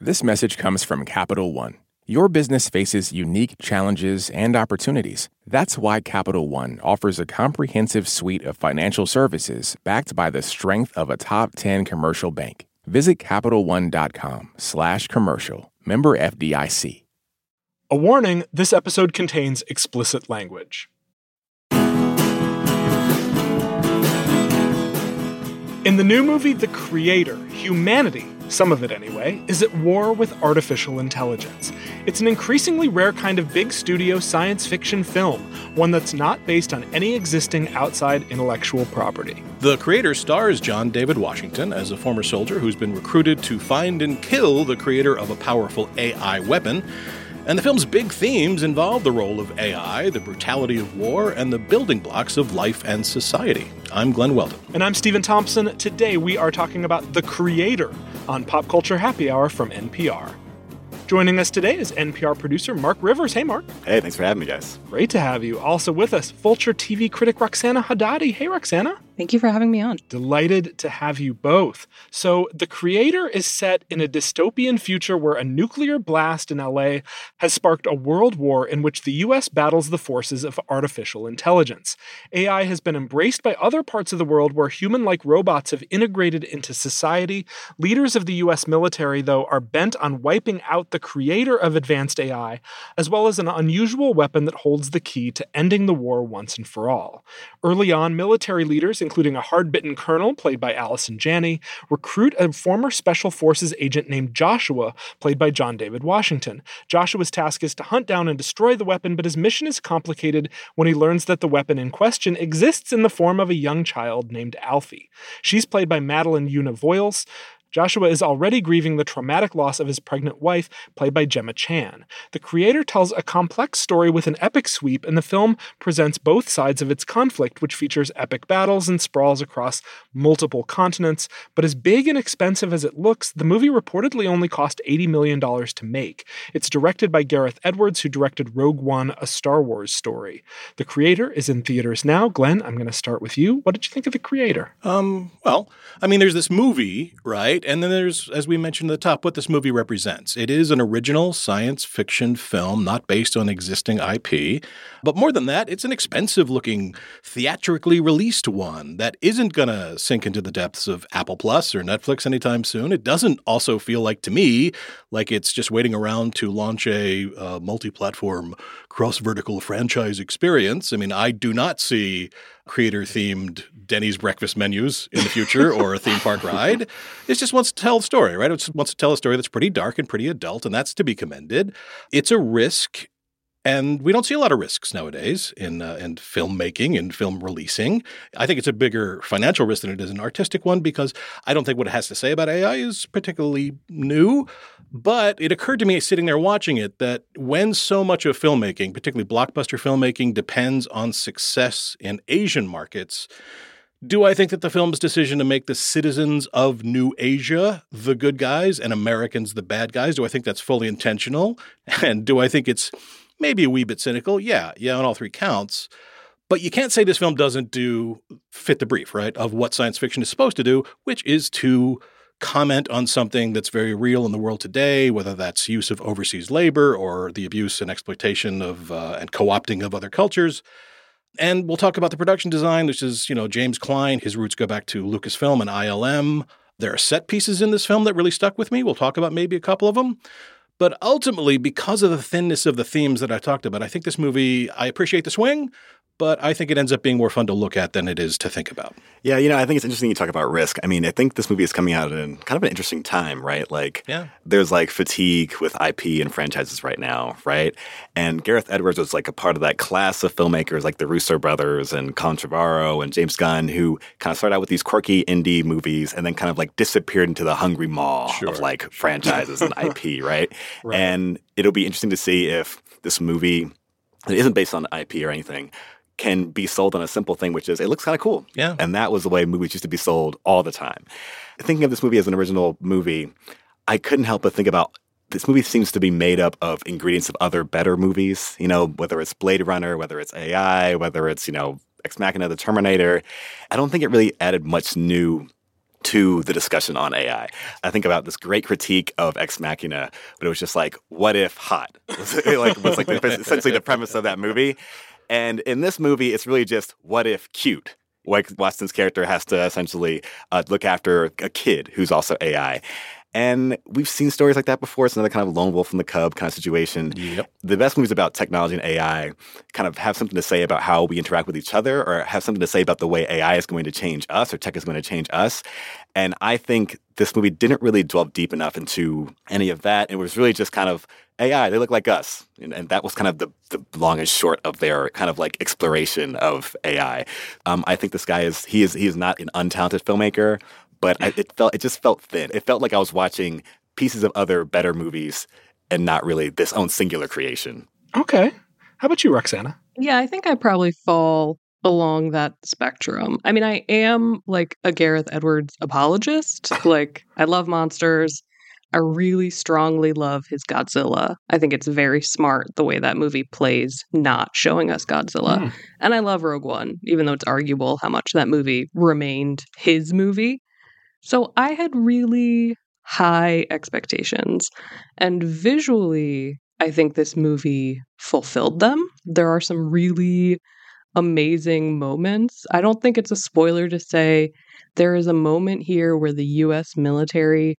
This message comes from Capital One. Your business faces unique challenges and opportunities. That's why Capital One offers a comprehensive suite of financial services backed by the strength of a top 10 commercial bank. Visit CapitalOne.com/commercial. Member FDIC. A warning, this episode contains explicit language. In the new movie The Creator, humanity, some of it anyway, is at war with artificial intelligence. It's an increasingly rare kind of big studio science fiction film, one that's not based on any existing outside intellectual property. The Creator stars John David Washington as a former soldier who's been recruited to find and kill the creator of a powerful AI weapon. And the film's big themes involve the role of AI, the brutality of war, and the building blocks of life and society. I'm Glenn Weldon. And I'm Stephen Thompson. Today we are talking about The Creator on Pop Culture Happy Hour from NPR. Joining us today is NPR producer Mark Rivers. Hey, Mark. Hey, thanks for having me, guys. Great to have you. Also with us, Vulture TV critic Roxana Haddadi. Hey, Roxana. Thank you for having me on. Delighted to have you both. So, The Creator is set in a dystopian future where a nuclear blast in LA has sparked a world war in which the US battles the forces of artificial intelligence. AI has been embraced by other parts of the world where human-like robots have integrated into society. Leaders of the US military, though, are bent on wiping out the creator of advanced AI, as well as an unusual weapon that holds the key to ending the war once and for all. Early on, military leaders, including a hard-bitten colonel, played by Allison Janney, recruit a former Special Forces agent named Joshua, played by John David Washington. Joshua's task is to hunt down and destroy the weapon, but his mission is complicated when he learns that the weapon in question exists in the form of a young child named Alfie. She's played by Madeline Una Voiles. Joshua is already grieving the traumatic loss of his pregnant wife, played by Gemma Chan. The Creator tells a complex story with an epic sweep, and the film presents both sides of its conflict, which features epic battles and sprawls across multiple continents. But as big and expensive as it looks, the movie reportedly only cost $80 million to make. It's directed by Gareth Edwards, who directed Rogue One, a Star Wars story. The Creator is in theaters now. Glenn, I'm going to start with you. What did you think of The Creator? There's this movie, right? And then there's, as we mentioned at the top, what this movie represents. It is an original science fiction film, not based on existing IP. But more than that, it's an expensive-looking, theatrically released one that isn't going to sink into the depths of Apple Plus or Netflix anytime soon. It doesn't also feel like, to me, like it's just waiting around to launch a multi-platform cross-vertical franchise experience. I mean, I do not see creator-themed Denny's breakfast menus in the future or a theme park ride. It just wants to tell a story, right? It just wants to tell a story that's pretty dark and pretty adult, and that's to be commended. It's a risk, and we don't see a lot of risks nowadays in filmmaking and film releasing. I think it's a bigger financial risk than it is an artistic one because I don't think what it has to say about AI is particularly new. But it occurred to me sitting there watching it that when so much of filmmaking, particularly blockbuster filmmaking, depends on success in Asian markets, do I think that the film's decision to make the citizens of New Asia the good guys and Americans the bad guys, do I think that's fully intentional? And do I think it's maybe a wee bit cynical? Yeah, on all three counts. But you can't say this film doesn't fit the brief, right, of what science fiction is supposed to do, which is to comment on something that's very real in the world today, whether that's use of overseas labor or the abuse and exploitation of and co-opting of other cultures. And we'll talk about the production design, which is, James Cline. His roots go back to Lucasfilm and ILM. There are set pieces in this film that really stuck with me. We'll talk about maybe a couple of them. But ultimately, because of the thinness of the themes that I talked about, I think this movie, I appreciate the swing, but I think it ends up being more fun to look at than it is to think about. Yeah, I think it's interesting you talk about risk. I mean, I think this movie is coming out in kind of an interesting time, right? There's fatigue with IP and franchises right now, right? And Gareth Edwards was a part of that class of filmmakers like the Russo brothers and Colin Trevorrow and James Gunn who kind of started out with these quirky indie movies and then kind of disappeared into the hungry maw of franchises and IP, right? And it'll be interesting to see if this movie that isn't based on IP or anything can be sold on a simple thing, which is it looks kind of cool. Yeah. And that was the way movies used to be sold all the time. Thinking of this movie as an original movie, I couldn't help but think about this movie seems to be made up of ingredients of other better movies, whether it's Blade Runner, whether it's AI, whether it's, Ex Machina, The Terminator. I don't think it really added much new to the discussion on AI. I think about this great critique of Ex Machina, but it was just like, what if hot? Essentially the premise of that movie. And in this movie, it's really just, what if cute? Like Watson's character has to essentially look after a kid who's also AI. And we've seen stories like that before. It's another kind of lone wolf and the cub kind of situation. Yep. The best movies about technology and AI kind of have something to say about how we interact with each other, or have something to say about the way AI is going to change us, or tech is going to change us. And I think this movie didn't really delve deep enough into any of that. It was really just kind of AI, they look like us. And that was kind of the long and short of their kind of like exploration of AI. I think this guy he is not an untalented filmmaker, but it just felt thin. It felt like I was watching pieces of other better movies and not really this own singular creation. Okay. How about you, Roxana? Yeah, I think I probably fall along that spectrum. I mean, I am like a Gareth Edwards apologist. Like, I love monsters. I really strongly love his Godzilla. I think it's very smart the way that movie plays not showing us Godzilla. And I love Rogue One, even though it's arguable how much that movie remained his movie. So I had really high expectations. And visually, I think this movie fulfilled them. There are some really amazing moments. I don't think it's a spoiler to say there is a moment here where the US military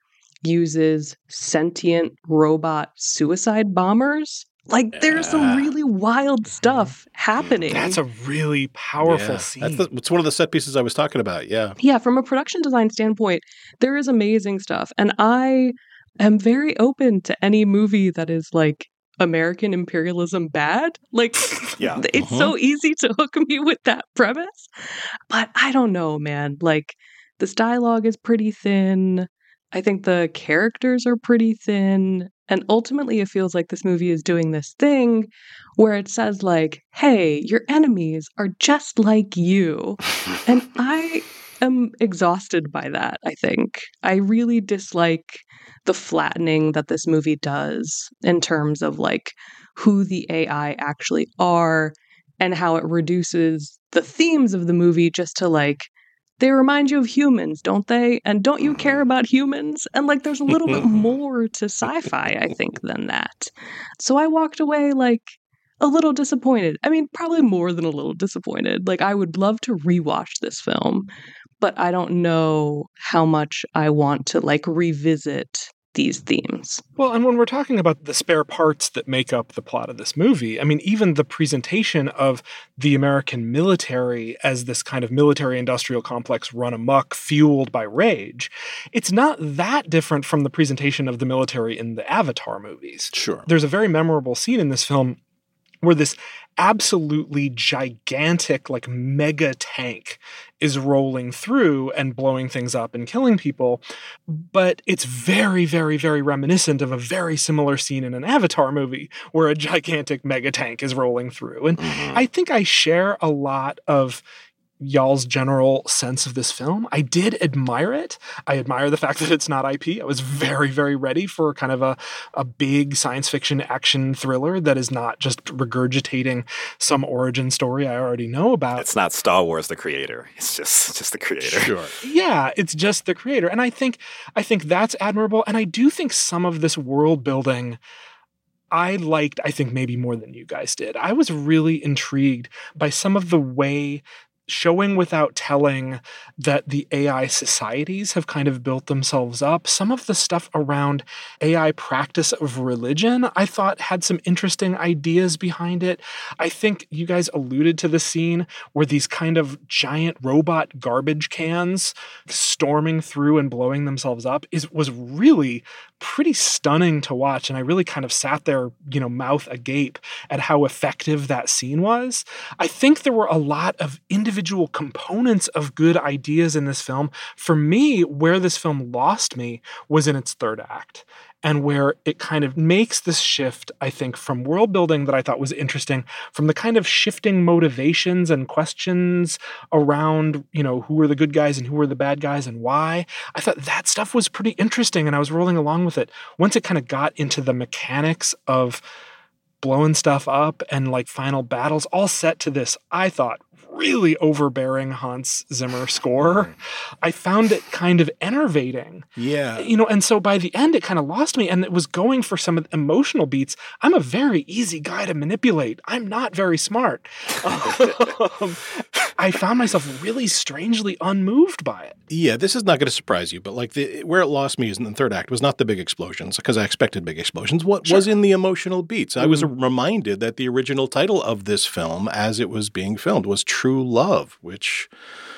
uses sentient robot suicide bombers. Like, there's some really wild stuff happening. That's a really powerful scene. It's one of the set pieces I was talking about, yeah. Yeah, from a production design standpoint, there is amazing stuff. And I am very open to any movie that is, like, American imperialism bad. Like, it's so easy to hook me with that premise. But I don't know, man. Like, this dialogue is pretty thin. I think the characters are pretty thin. And ultimately, it feels like this movie is doing this thing where it says, like, hey, your enemies are just like you. And I am exhausted by that, I think. I really dislike the flattening that this movie does in terms of, like, who the AI actually are and how it reduces the themes of the movie just to, like, they remind you of humans, don't they? And don't you care about humans? And, like, there's a little bit more to sci-fi, I think, than that. So I walked away, like, a little disappointed. I mean, probably more than a little disappointed. Like, I would love to rewatch this film, but I don't know how much I want to, like, revisit these themes. Well, and when we're talking about the spare parts that make up the plot of this movie, I mean, even the presentation of the American military as this kind of military-industrial complex run amok, fueled by rage, it's not that different from the presentation of the military in the Avatar movies. Sure. There's a very memorable scene in this film where this absolutely gigantic, like, mega tank is rolling through and blowing things up and killing people. But it's very, very, very reminiscent of a very similar scene in an Avatar movie where a gigantic mega tank is rolling through. And I think I share a lot of y'all's general sense of this film. I did admire it. I admire the fact that it's not IP. I was very, very ready for kind of a big science fiction action thriller that is not just regurgitating some origin story I already know about. It's not Star Wars the creator. It's just the creator. Sure. Yeah, it's just the creator. And I think that's admirable. And I do think some of this world building I liked, I think maybe more than you guys did. I was really intrigued by some of the way showing without telling that the AI societies have kind of built themselves up. Some of the stuff around AI practice of religion, I thought had some interesting ideas behind it. I think you guys alluded to the scene where these kind of giant robot garbage cans storming through and blowing themselves up was really pretty stunning to watch. And I really kind of sat there, mouth agape at how effective that scene was. I think there were a lot of individual components of good ideas in this film. For me, where this film lost me was in its third act, and where it kind of makes this shift, I think, from world building that I thought was interesting, from the kind of shifting motivations and questions around, who are the good guys and who are the bad guys and why. I thought that stuff was pretty interesting, and I was rolling along with it. Once it kind of got into the mechanics of blowing stuff up and like final battles, all set to this, I thought, really overbearing Hans Zimmer score. I found it kind of enervating. Yeah. And so by the end, it kind of lost me, and it was going for some emotional beats. I'm a very easy guy to manipulate. I'm not very smart. I found myself really strangely unmoved by it. Yeah, this is not going to surprise you, but where it lost me is in the third act was not the big explosions, because I expected big explosions. What was in the emotional beats? I was reminded that the original title of this film, as it was being filmed, was True Love, which...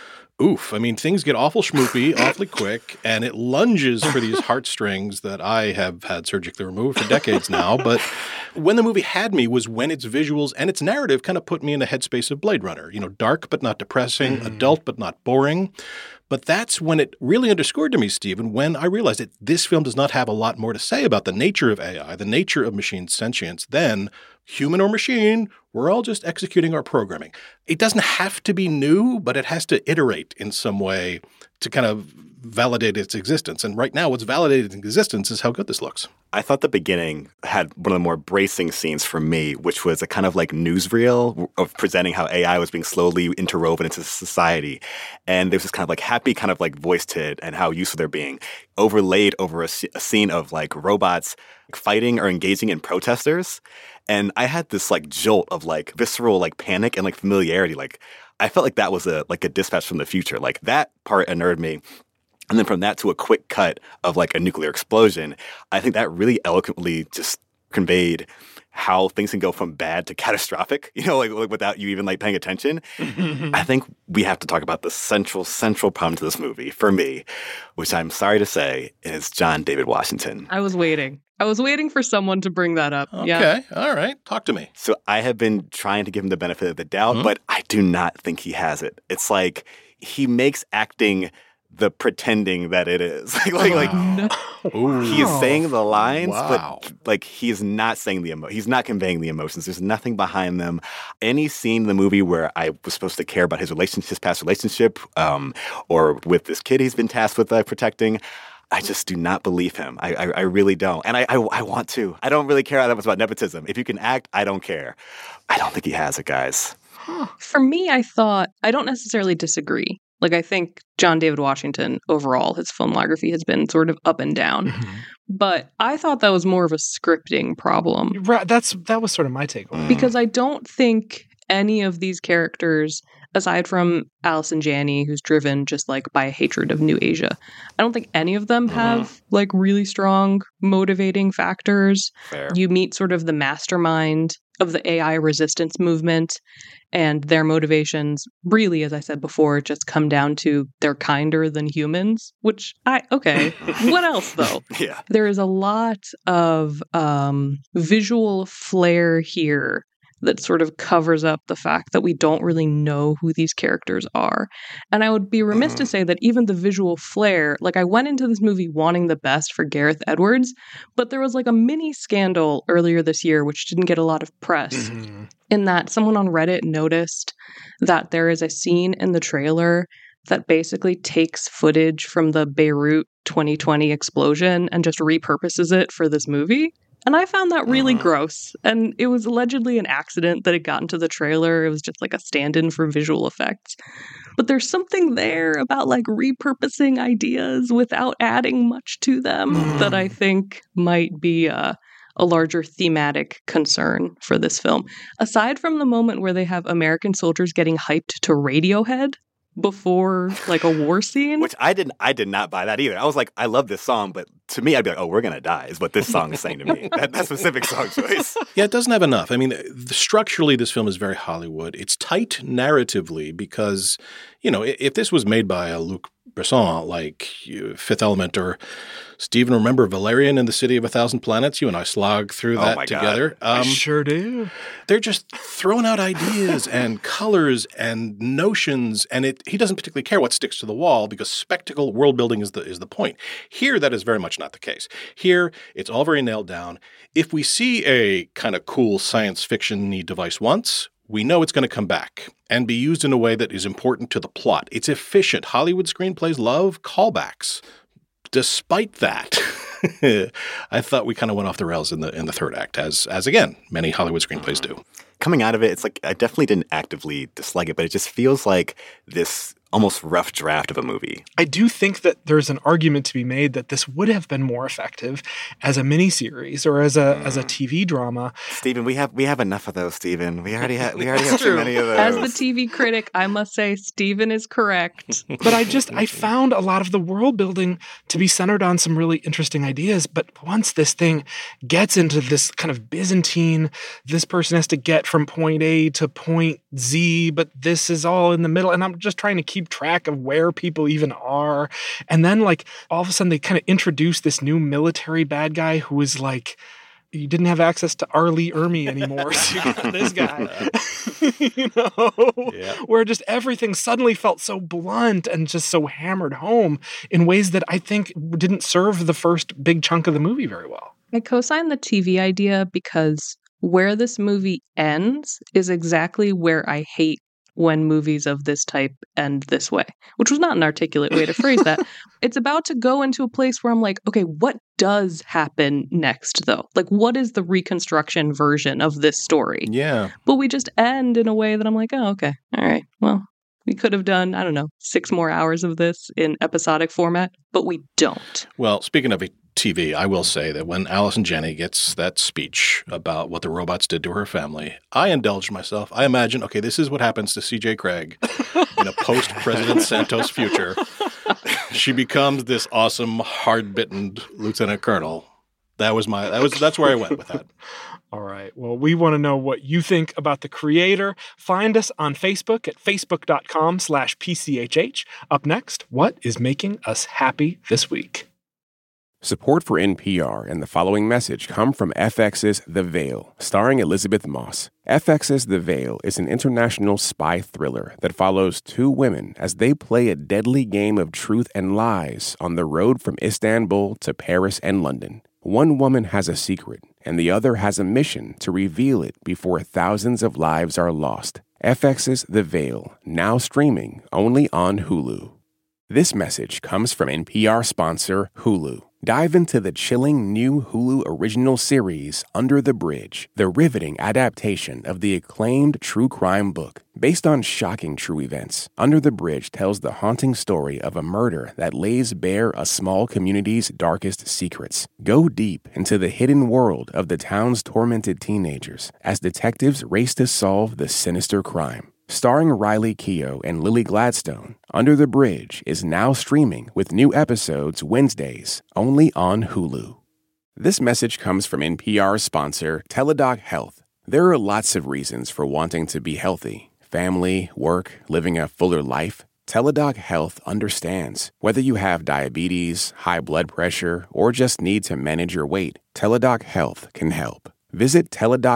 Oof. I mean, things get awful schmoopy, awfully quick, and it lunges for these heartstrings that I have had surgically removed for decades now. But when the movie had me was when its visuals and its narrative kind of put me in the headspace of Blade Runner. Dark but not depressing, adult but not boring. But that's when it really underscored to me, Stephen, when I realized that this film does not have a lot more to say about the nature of AI, the nature of machine sentience, than human or machine, we're all just executing our programming. It doesn't have to be new, but it has to iterate in some way to kind of validate its existence. And right now, what's validated in existence is how good this looks. I thought the beginning had one of the more bracing scenes for me, which was a kind of like newsreel of presenting how AI was being slowly interwoven into society. And there's this kind of like happy kind of like voice to it and how useful they're being, overlaid over a scene of like robots fighting or engaging in protesters. And I had this like jolt of like visceral like panic and like familiarity. Like I felt like that was a dispatch from the future. Like that part unnerved me. And then from that to a quick cut of like a nuclear explosion, I think that really eloquently just conveyed how things can go from bad to catastrophic, like without you even like paying attention. I think we have to talk about the central problem to this movie for me, which I'm sorry to say is John David Washington. I was waiting for someone to bring that up. Okay. Yeah. All right. Talk to me. So I have been trying to give him the benefit of the doubt, but I do not think he has it. It's like he makes acting the pretending that it is. No. He is saying the lines, but like he's not saying he's not conveying the emotions. There's nothing behind them. Any scene in the movie where I was supposed to care about his past relationship, or with this kid he's been tasked with protecting, I just do not believe him. I really don't. And I want to. I don't really care that much about nepotism. If you can act, I don't care. I don't think he has it, guys. For me, I don't necessarily disagree. Like, I think John David Washington, overall, his filmography has been sort of up and down. But I thought that was more of a scripting problem. Right, that was sort of my take on it. Because I don't think any of these characters, aside from Allison Janney, who's driven just like by a hatred of New Asia, I don't think any of them have like really strong motivating factors. Fair. You meet sort of the mastermind of the AI resistance movement, and their motivations really, as I said before, just come down to they're kinder than humans, which okay. What else though? Yeah. There is a lot of visual flair here that sort of covers up the fact that we don't really know who these characters are. And I would be remiss to say that even the visual flair, like I went into this movie wanting the best for Gareth Edwards, but there was like a mini scandal earlier this year which didn't get a lot of press, in that someone on Reddit noticed that there is a scene in the trailer that basically takes footage from the Beirut 2020 explosion and just repurposes it for this movie. And I found that really gross. And it was allegedly an accident that it got into the trailer. It was just like a stand-in for visual effects. But there's something there about like repurposing ideas without adding much to them that I think might be a larger thematic concern for this film. Aside from the moment where they have American soldiers getting hyped to Radiohead before like a war scene, which I did not buy that either. I was like, I love this song, but to me, I'd be like, oh, we're gonna die is what this song is saying to me. That specific song choice. Yeah, it doesn't have enough. I mean, structurally, this film is very Hollywood. It's tight narratively because, if this was made by a Luc Besson, like Fifth Element, or Stephen, remember Valerian and the City of a Thousand Planets? You and I slogged through that together. I sure do. They're just throwing out ideas and colors and notions, and he doesn't particularly care what sticks to the wall because spectacle, world building is the point. Here, that is very much not the case. Here, it's all very nailed down. If we see a kind of cool science fiction-y device once, we know it's going to come back and be used in a way that is important to the plot. It's efficient. Hollywood screenplays love callbacks. Despite that, I thought we kind of went off the rails in the third act, as again, many Hollywood screenplays do. Coming out of it, it's like I definitely didn't actively dislike it, but it just feels like this almost rough draft of a movie. I do think that there's an argument to be made that this would have been more effective as a miniseries or as a TV drama. Stephen, we have enough of those, Stephen. We already have too many of those. As the TV critic, I must say Stephen is correct. But I found a lot of the world building to be centered on some really interesting ideas. But once this thing gets into this kind of Byzantine, this person has to get from point A to point Z, but this is all in the middle. And I'm just trying to keep track of where people even are. And then like all of a sudden they kind of introduce this new military bad guy who is like, you didn't have access to R. Lee Ermey anymore, so you got this guy. Where just everything suddenly felt so blunt and just so hammered home in ways that I think didn't serve the first big chunk of the movie very well. I co-sign the TV idea because where this movie ends is exactly where I hate when movies of this type end this way, which was not an articulate way to phrase that. It's about to go into a place where I'm like, okay, what does happen next, though? Like, what is the reconstruction version of this story? Yeah. But we just end in a way that I'm like, oh, okay, all right, well, we could have done, 6 more hours of this in episodic format, but we don't. Well, speaking of TV, I will say that when Allison Janney gets that speech about what the robots did to her family, I indulged myself. I imagine, okay, this is what happens to C.J. Craig in a post-President Santos future. She becomes this awesome, hard-bitten lieutenant colonel. That's where I went with that. All right. Well, we want to know what you think about The Creator. Find us on Facebook at facebook.com/PCHH. Up next, what is making us happy this week? Support for NPR and the following message come from FX's The Veil, starring Elizabeth Moss. FX's The Veil is an international spy thriller that follows 2 women as they play a deadly game of truth and lies on the road from Istanbul to Paris and London. One woman has a secret, and the other has a mission to reveal it before thousands of lives are lost. FX's The Veil, now streaming only on Hulu. This message comes from NPR sponsor Hulu. Dive into the chilling new Hulu original series, Under the Bridge, the riveting adaptation of the acclaimed true crime book. Based on shocking true events, Under the Bridge tells the haunting story of a murder that lays bare a small community's darkest secrets. Go deep into the hidden world of the town's tormented teenagers as detectives race to solve the sinister crime. Starring Riley Keough and Lily Gladstone, Under the Bridge is now streaming with new episodes Wednesdays, only on Hulu. This message comes from NPR sponsor Teladoc Health. There are lots of reasons for wanting to be healthy. Family, work, living a fuller life. Teladoc Health understands. Whether you have diabetes, high blood pressure, or just need to manage your weight, Teladoc Health can help. Visit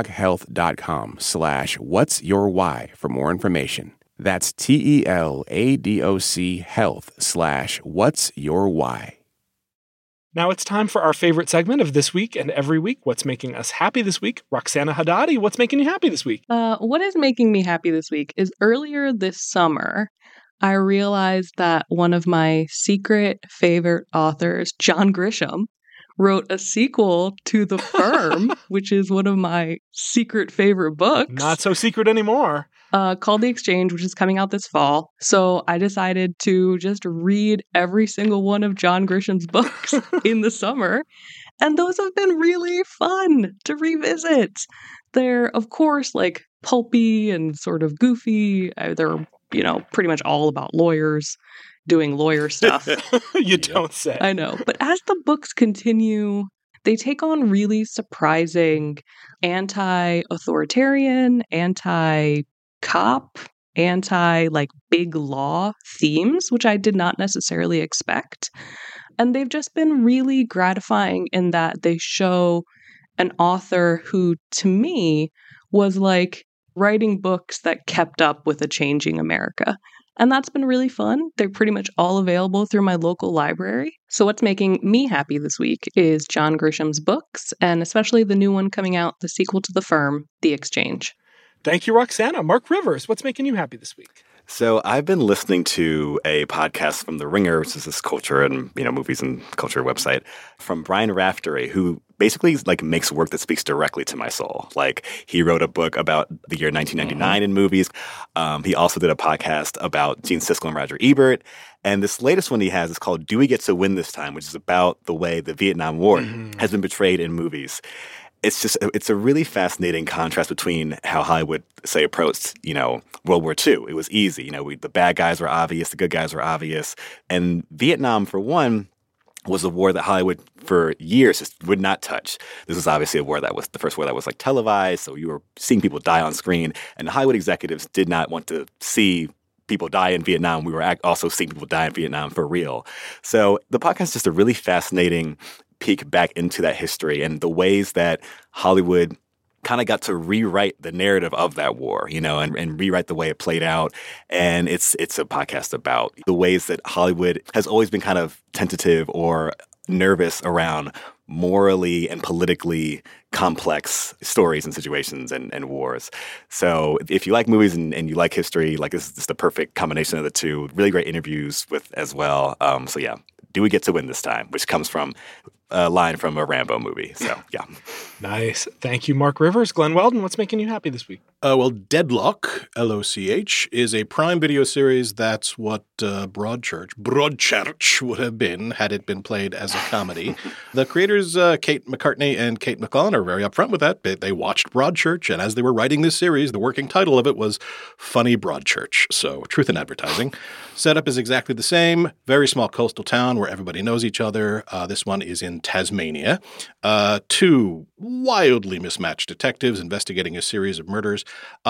teladochealth.com/whatsyourwhy for more information. That's TELADOC health/whatsyourwhy. Now it's time for our favorite segment of this week and every week. What's making us happy this week? Roxana Haddadi, what's making you happy this week? What is making me happy this week is earlier this summer, I realized that one of my secret favorite authors, John Grisham, wrote a sequel to The Firm, which is one of my secret favorite books. Not so secret anymore. Called The Exchange, which is coming out this fall. So I decided to just read every single one of John Grisham's books in the summer. And those have been really fun to revisit. They're, of course, like pulpy and sort of goofy. They're, pretty much all about lawyers doing lawyer stuff. You don't say. I know. But as the books continue, they take on really surprising anti-authoritarian, anti-cop, big law themes, which I did not necessarily expect. And they've just been really gratifying in that they show an author who, to me, was like writing books that kept up with a changing America. And that's been really fun. They're pretty much all available through my local library. So what's making me happy this week is John Grisham's books, and especially the new one coming out, the sequel to The Firm, The Exchange. Thank you, Roxana. Mark Rivers, what's making you happy this week? So I've been listening to a podcast from The Ringer, which is this culture and movies and culture website, from Brian Raftery, who basically makes work that speaks directly to my soul. Like, he wrote a book about the year 1999 in movies. He also did a podcast about Gene Siskel and Roger Ebert. And this latest one he has is called Do We Get to Win This Time?, which is about the way the Vietnam War has been portrayed in movies. It's a really fascinating contrast between how Hollywood, say, approached, World War II. It was easy. The bad guys were obvious, the good guys were obvious. And Vietnam, for one, was a war that Hollywood for years just would not touch. This was obviously a war that was the first war that was televised, so you were seeing people die on screen. And Hollywood executives did not want to see people die in Vietnam. We were also seeing people die in Vietnam for real. So the podcast is just a really fascinating peek back into that history and the ways that Hollywood kind of got to rewrite the narrative of that war, and rewrite the way it played out. And it's a podcast about the ways that Hollywood has always been kind of tentative or nervous around morally and politically complex stories and situations and wars. So if you like movies and you like history, this is just the perfect combination of the two. Really great interviews with as well. So yeah, Do We Get to Win This Time?, which comes from a line from a Rambo movie. So, yeah. Nice. Thank you, Mark Rivers. Glenn Weldon, what's making you happy this week? Deadlock, L-O-C-H, is a Prime Video series that's what Broadchurch would have been had it been played as a comedy. The creators, Kate McCartney and Kate McClellan, are very upfront with that. They watched Broadchurch, and as they were writing this series, the working title of it was Funny Broadchurch. So, truth in advertising. Setup is exactly the same. Very small coastal town where everybody knows each other. This one is in Tasmania. Two wildly mismatched detectives investigating a series of murders.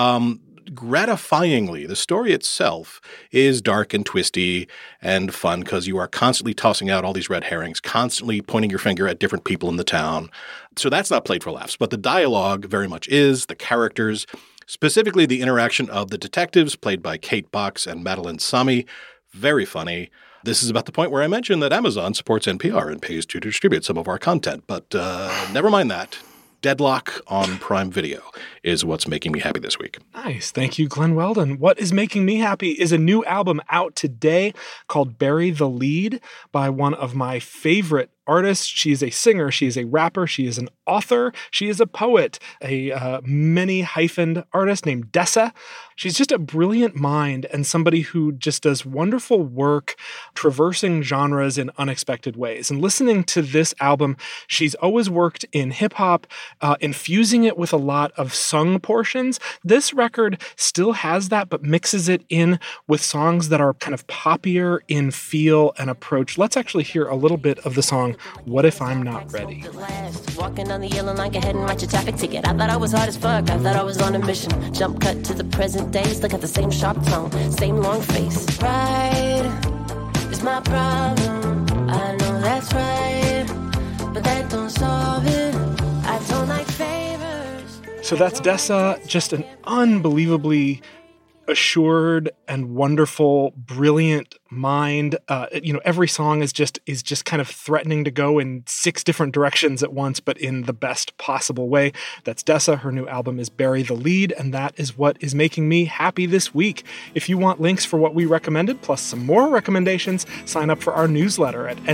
Gratifyingly, the story itself is dark and twisty and fun because you are constantly tossing out all these red herrings, constantly pointing your finger at different people in the town. So that's not played for laughs, but the dialogue very much is. The characters, specifically the interaction of the detectives played by Kate Box and Madeline Sami, very funny. This is about the point where I mentioned that Amazon supports NPR and pays to distribute some of our content, but never mind that. Deadlock on Prime Video is what's making me happy this week. Nice. Thank you, Glenn Weldon. What is making me happy is a new album out today called Bury the Lead by one of my favorite artist. She is a singer. She is a rapper. She is an author. She is a poet, a many-hyphened artist named Dessa. She's just a brilliant mind and somebody who just does wonderful work traversing genres in unexpected ways. And listening to this album, she's always worked in hip-hop, infusing it with a lot of sung portions. This record still has that, but mixes it in with songs that are kind of poppier in feel and approach. Let's actually hear a little bit of the song What If I'm Not Ready? Walking on the yellow line, go ahead and write your traffic ticket. I thought I was hard as fuck, I thought I was on a mission. Jump cut to the present day, look at the same sharp tone, same long face. Pride is my problem, I know that's right, but that don't solve it. I don't like favors. So that's Dessa, just an unbelievably assured and wonderful, brilliant mind. Every song is just kind of threatening to go in 6 different directions at once, but in the best possible way. That's Dessa. Her new album is Bury the Lead, and that is what is making me happy this week. If you want links for what we recommended, plus some more recommendations, sign up for our newsletter at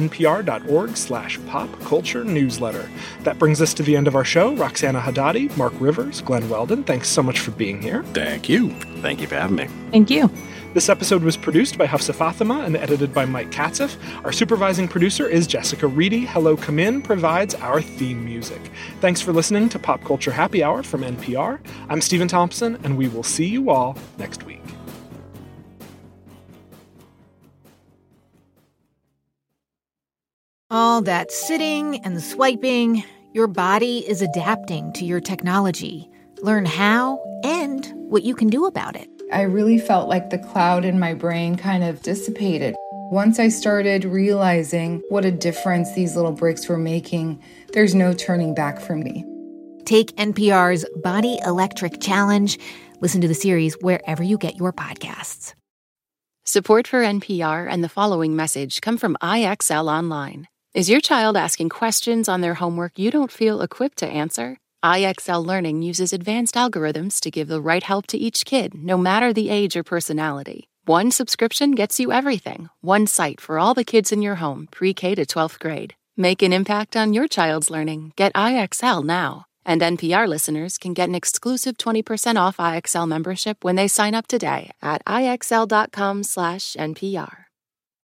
npr.org/popculturenewsletter. That brings us to the end of our show. Roxana Haddadi, Mark Rivers, Glenn Weldon, thanks so much for being here. Thank you. Thank you for having me. Thank you. This episode was produced by Hafsa Fatima and edited by Mike Katzif. Our supervising producer is Jessica Reedy. Hello Come In provides our theme music. Thanks for listening to Pop Culture Happy Hour from NPR. I'm Stephen Thompson, and we will see you all next week. All that sitting and swiping, your body is adapting to your technology. Learn how and what you can do about it. I really felt like the cloud in my brain kind of dissipated. Once I started realizing what a difference these little breaks were making, there's no turning back for me. Take NPR's Body Electric Challenge. Listen to the series wherever you get your podcasts. Support for NPR and the following message come from IXL Online. Is your child asking questions on their homework you don't feel equipped to answer? IXL Learning uses advanced algorithms to give the right help to each kid, no matter the age or personality. One subscription gets you everything. One site for all the kids in your home, pre-K to 12th grade. Make an impact on your child's learning. Get IXL now. And NPR listeners can get an exclusive 20% off IXL membership when they sign up today at IXL.com/NPR.